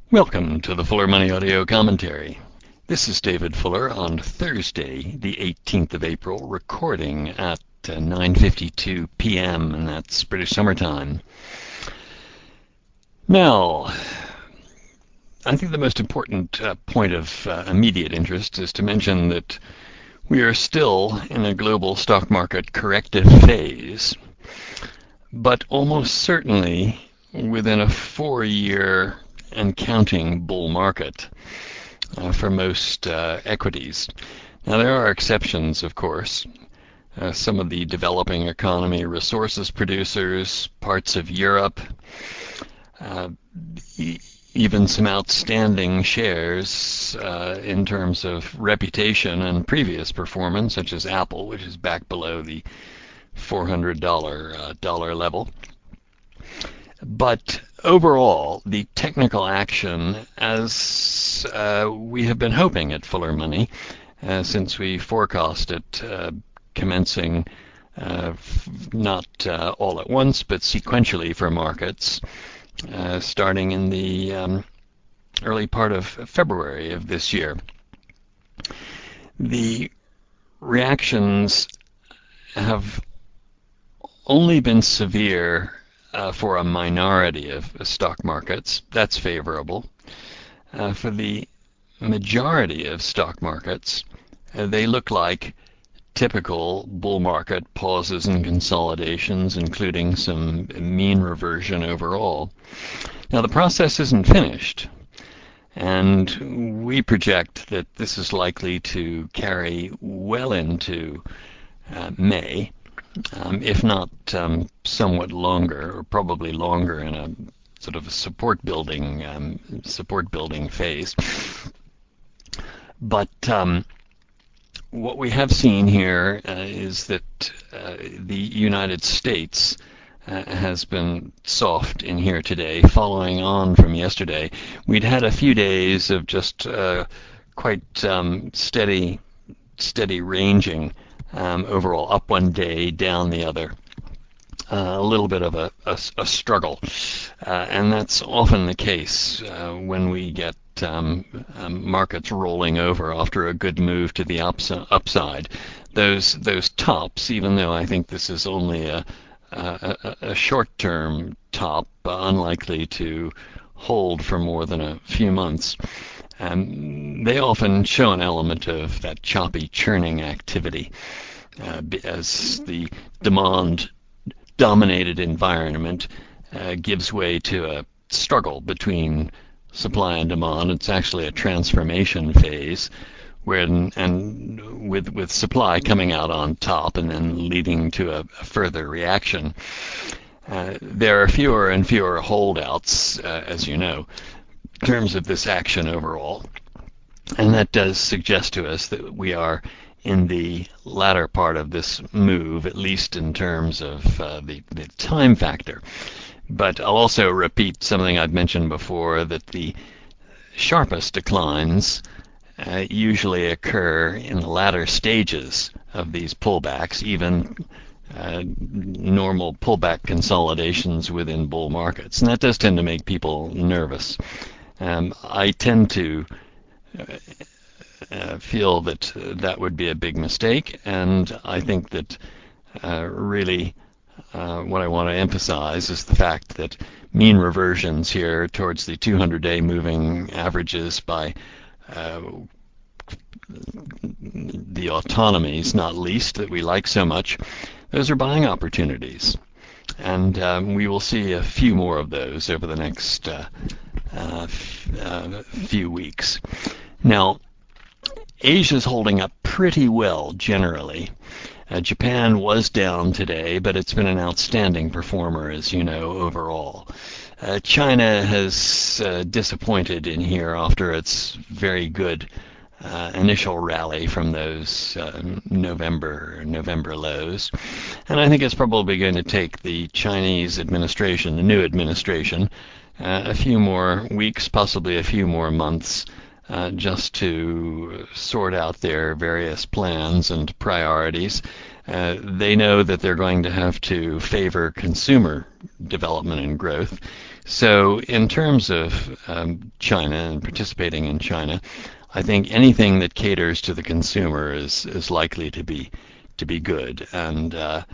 Welcome to the Fuller Money Audio Commentary. This is David Fuller on Thursday, the 18th of April, recording at 9:52 p.m., and that's British Summer Time. Now, I think the most important point of immediate interest is to mention that we are still in a global stock market corrective phase, but almost certainly within a 4-year and counting bull market for most equities. Now, there are exceptions, of course. Some of the developing economy resources producers, parts of Europe, even some outstanding shares in terms of reputation and previous performance, such as Apple, which is back below the $400 level. But overall, the technical action, as we have been hoping at Fuller Money, since we forecast it commencing not all at once, but sequentially for markets, starting in the early part of February of this year. The reactions have only been severe for a minority of stock markets. That's favorable. For the majority of stock markets, they look like typical bull market pauses and consolidations, including some mean reversion overall. Now, the process isn't finished, and we project that this is likely to carry well into May, if not somewhat longer, or probably longer in a sort of a support building phase. But what we have seen here is that the United States has been soft in here today, following on from yesterday. We'd had a few days of just quite steady ranging. Overall, up one day, down the other. A little bit of a struggle. And that's often the case when we get markets rolling over after a good move to the upside. Those tops, even though I think this is only a short-term top, unlikely to hold for more than a few months, they often show an element of that choppy churning activity as the demand-dominated environment gives way to a struggle between supply and demand. It's actually a transformation phase with supply coming out on top and then leading to a further reaction. There are fewer and fewer holdouts, as you know, in terms of this action overall, and that does suggest to us that we are in the latter part of this move, at least in terms of the time factor. But I'll also repeat something I've mentioned before, that the sharpest declines usually occur in the latter stages of these pullbacks, even normal pullback consolidations within bull markets, and that does tend to make people nervous. I tend to feel that that would be a big mistake, and I think that really what I want to emphasize is the fact that mean reversions here towards the 200-day moving averages by the autonomies, not least, that we like so much, those are buying opportunities. And we will see a few more of those over the next few weeks. Now, Asia's holding up pretty well generally. Japan was down today, but it's been an outstanding performer, as you know, overall. China has disappointed in here after its very good initial rally from those November lows. And I think it's probably going to take the Chinese administration, the new administration, a few more weeks, possibly a few more months, just to sort out their various plans and priorities. They know that they're going to have to favor consumer development and growth, So in terms of China and participating in China, I think anything that caters to the consumer is likely to be good, and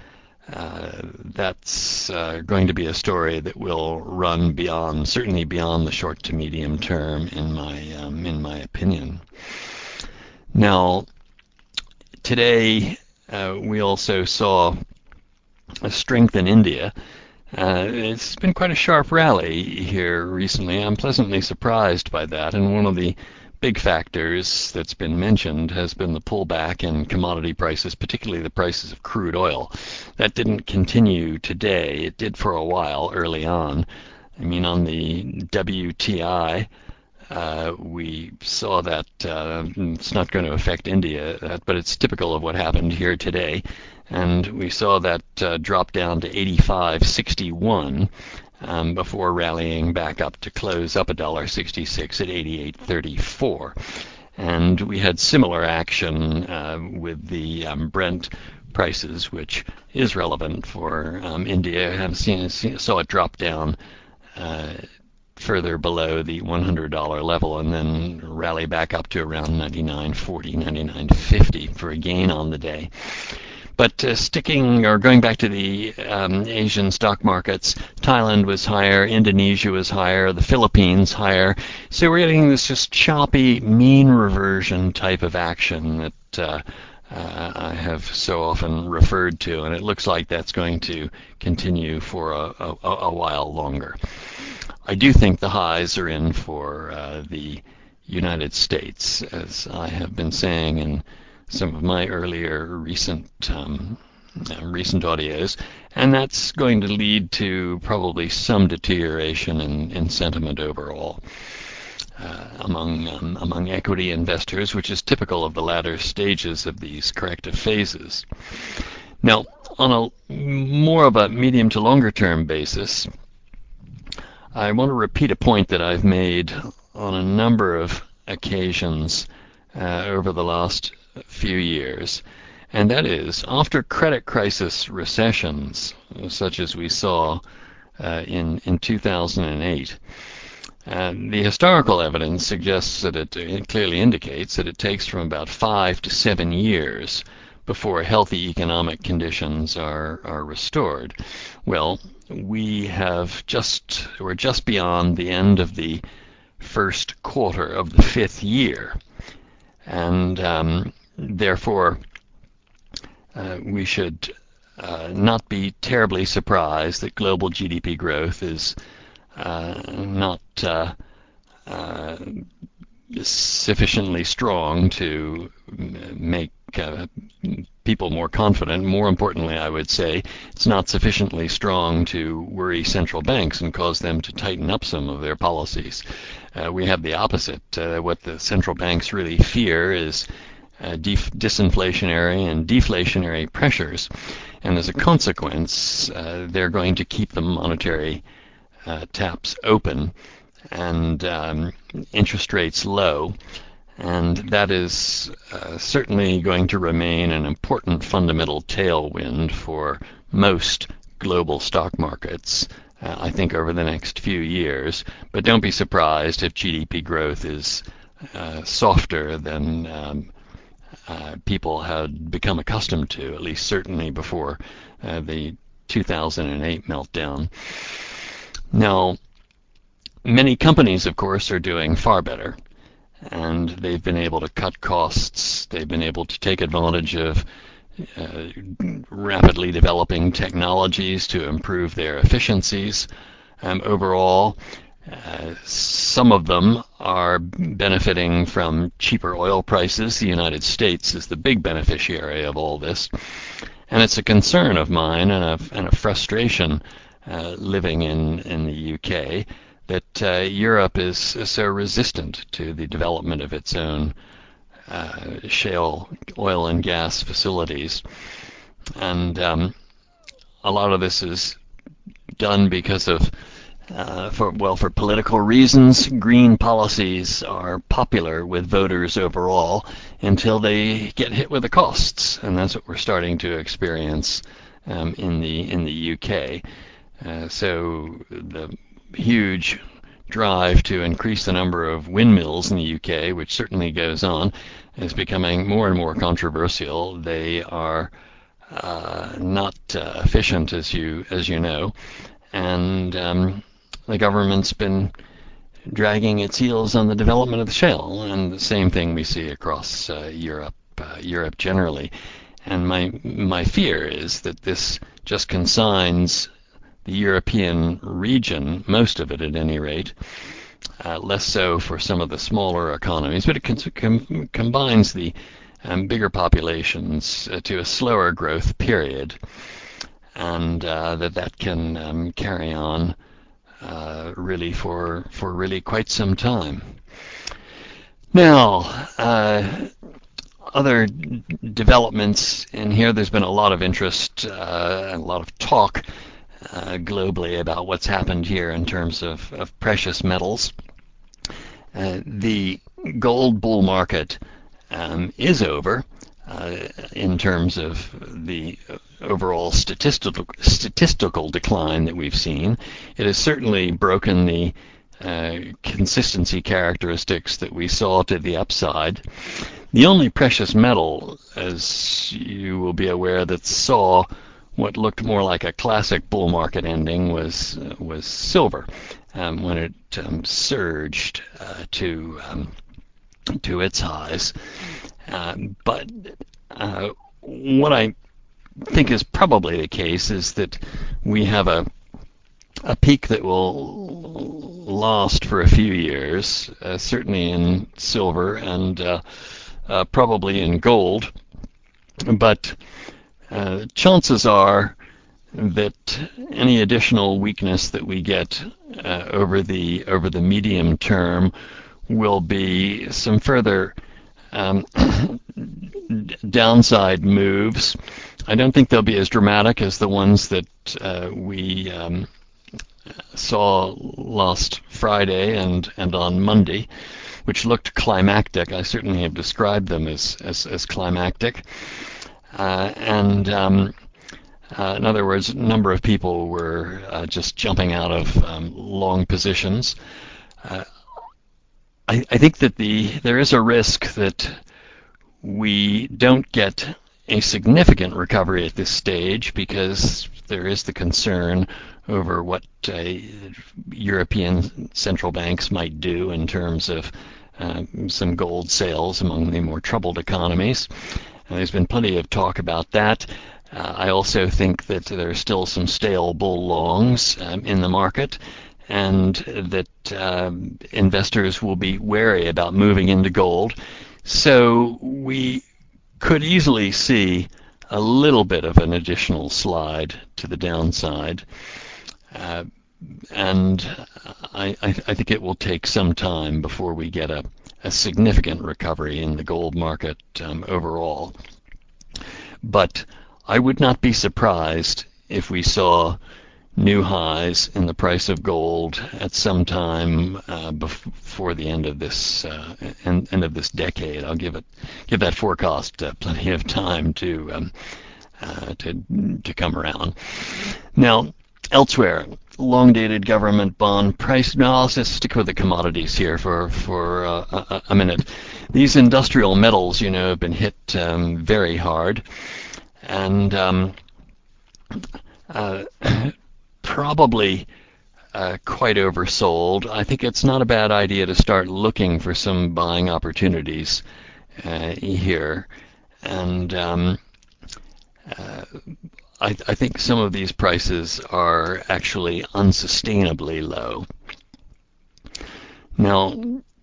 that's going to be a story that will run beyond, certainly beyond the short to medium term, in my opinion. Now, today we also saw a strength in India. It's been quite a sharp rally here recently. I'm pleasantly surprised by that, and one of the big factors that's been mentioned has been the pullback in commodity prices, particularly the prices of crude oil. That didn't continue today. It did for a while early on. I mean, on the WTI, we saw that it's not going to affect India, but it's typical of what happened here today. And we saw that drop down to 85.61 before rallying back up to close up $1.66 at 88.34. And we had similar action with the Brent prices, which is relevant for India. Saw it drop down further below the $100 level and then rally back up to around 99.40, 99.50 for a gain on the day. But sticking or going back to the Asian stock markets, Thailand was higher, Indonesia was higher, the Philippines higher. So we're getting this just choppy mean reversion type of action that I have so often referred to, and it looks like that's going to continue for a while longer. I do think the highs are in for the United States, as I have been saying in some of my earlier recent audios, and that's going to lead to probably some deterioration in sentiment overall among equity investors, which is typical of the latter stages of these corrective phases. Now, on a more of a medium to longer term basis, I want to repeat a point that I've made on a number of occasions over the last few years, and that is, after credit crisis recessions, such as we saw in 2008, the historical evidence suggests that it clearly indicates that it takes from about 5 to 7 years before healthy economic conditions are restored. Well, we're just beyond the end of the first quarter of the fifth year, and therefore we should not be terribly surprised that global GDP growth is not sufficiently strong to make people more confident. More importantly, I would say it's not sufficiently strong to worry central banks and cause them to tighten up some of their policies. We have the opposite. What the central banks really fear is disinflationary and deflationary pressures, and as a consequence, they're going to keep the monetary taps open and interest rates low, and that is certainly going to remain an important fundamental tailwind for most global stock markets, I think, over the next few years. But don't be surprised if GDP growth is softer than people had become accustomed to, at least certainly before the 2008 meltdown. Now, many companies, of course, are doing far better, and they've been able to cut costs. They've been able to take advantage of rapidly developing technologies to improve their efficiencies. Overall, some of them are benefiting from cheaper oil prices. The United States is the big beneficiary of all this, and it's a concern of mine and a frustration living in the UK that Europe is so resistant to the development of its own shale oil and gas facilities. And a lot of this is done because of, for political reasons. Green policies are popular with voters overall until they get hit with the costs, and that's what we're starting to experience in the UK. So the huge drive to increase the number of windmills in the UK, which certainly goes on, is becoming more and more controversial. They are not efficient, as you know, and the government's been dragging its heels on the development of the shale, and the same thing we see across Europe generally. And my fear is that this just consigns the European region, most of it at any rate, less so for some of the smaller economies, but it combines the bigger populations to a slower growth period, and that can carry on really for really quite some time. Now, other developments in here. There's been a lot of interest and a lot of talk globally about what's happened here in terms of precious metals. The gold bull market is over in terms of the overall statistical decline that we've seen. It has certainly broken the consistency characteristics that we saw to the upside. The only precious metal, as you will be aware, that saw what looked more like a classic bull market ending was silver, when it surged to its highs. But what I think is probably the case is that we have a peak that will last for a few years, certainly in silver and probably in gold. But chances are that any additional weakness that we get over the medium term will be some further downside moves. I don't think they'll be as dramatic as the ones that we saw last Friday and on Monday, which looked climactic. I certainly have described them as climactic. In other words, a number of people were just jumping out of long positions. I think that there is a risk that we don't get a significant recovery at this stage, because there is the concern over what European central banks might do in terms of some gold sales among the more troubled economies. There's been plenty of talk about that. I also think that there are still some stale bull longs in the market, and that investors will be wary about moving into gold. So we could easily see a little bit of an additional slide to the downside. And I think it will take some time before we get a significant recovery in the gold market overall. But I would not be surprised if we saw new highs in the price of gold at some time before the end of this decade. I'll give that forecast plenty of time to come around. Now, elsewhere, long-dated government bond price. Now, I'll just stick with the commodities here for a minute. These industrial metals, have been hit very hard, and probably quite oversold. I think it's not a bad idea to start looking for some buying opportunities here, and I think some of these prices are actually unsustainably low. Now,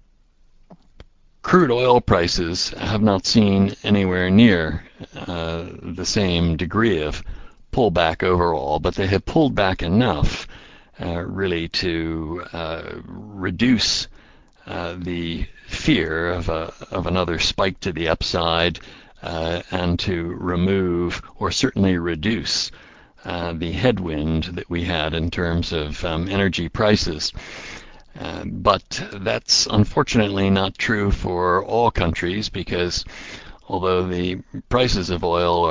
crude oil prices have not seen anywhere near the same degree of pullback overall, but they have pulled back enough really to reduce the fear of another spike to the upside, and to remove, or certainly reduce, the headwind that we had in terms of energy prices. But that's unfortunately not true for all countries, because although the prices of oil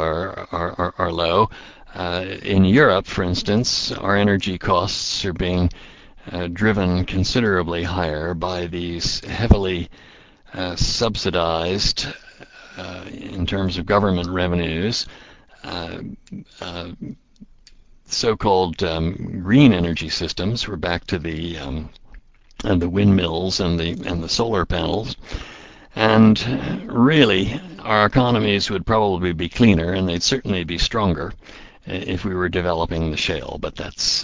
are low, in Europe, for instance, our energy costs are being driven considerably higher by these heavily subsidized, in terms of government revenues, so-called green energy systems. We're back to the windmills and the solar panels. And really, our economies would probably be cleaner, and they'd certainly be stronger if we were developing the shale. But that's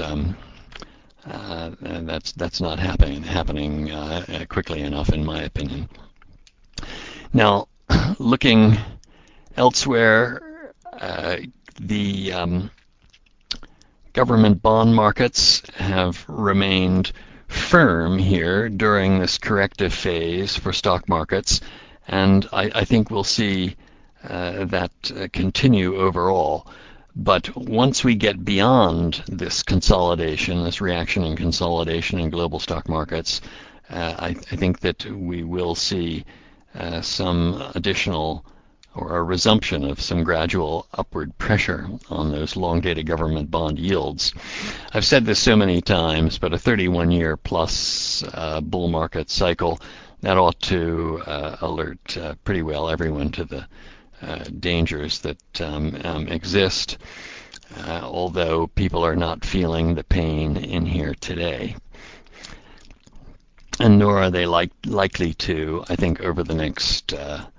not happening quickly enough, in my opinion. Now, looking elsewhere, the government bond markets have remained firm here during this corrective phase for stock markets, and I think we'll see that continue overall. But once we get beyond this consolidation, this reaction and consolidation in global stock markets, I think that we will see some additional, or a resumption of some gradual upward pressure on those long-dated government bond yields. I've said this so many times, but a 31-year plus bull market cycle, that ought to alert pretty well everyone to the dangers that exist, although people are not feeling the pain in here today. And nor are they likely to, I think, over the next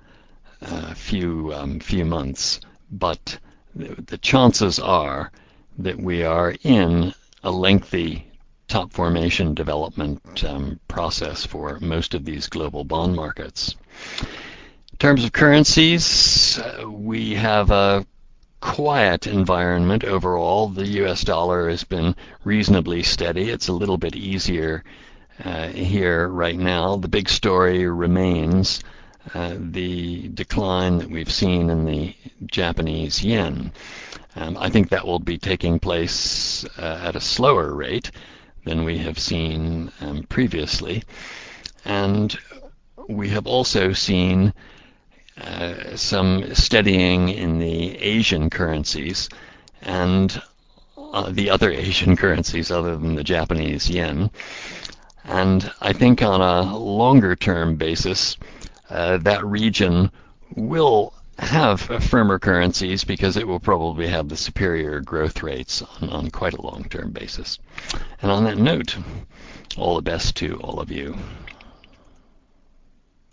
few months. But the chances are that we are in a lengthy top formation development process for most of these global bond markets. In terms of currencies, we have a quiet environment overall. The US dollar has been reasonably steady. It's a little bit easier here right now. The big story remains the decline that we've seen in the Japanese yen. I think that will be taking place at a slower rate than we have seen previously. And we have also seen some steadying in the Asian currencies and the other Asian currencies other than the Japanese yen. And I think on a longer term basis, that region will have firmer currencies because it will probably have the superior growth rates on quite a long-term basis. And on that note, all the best to all of you.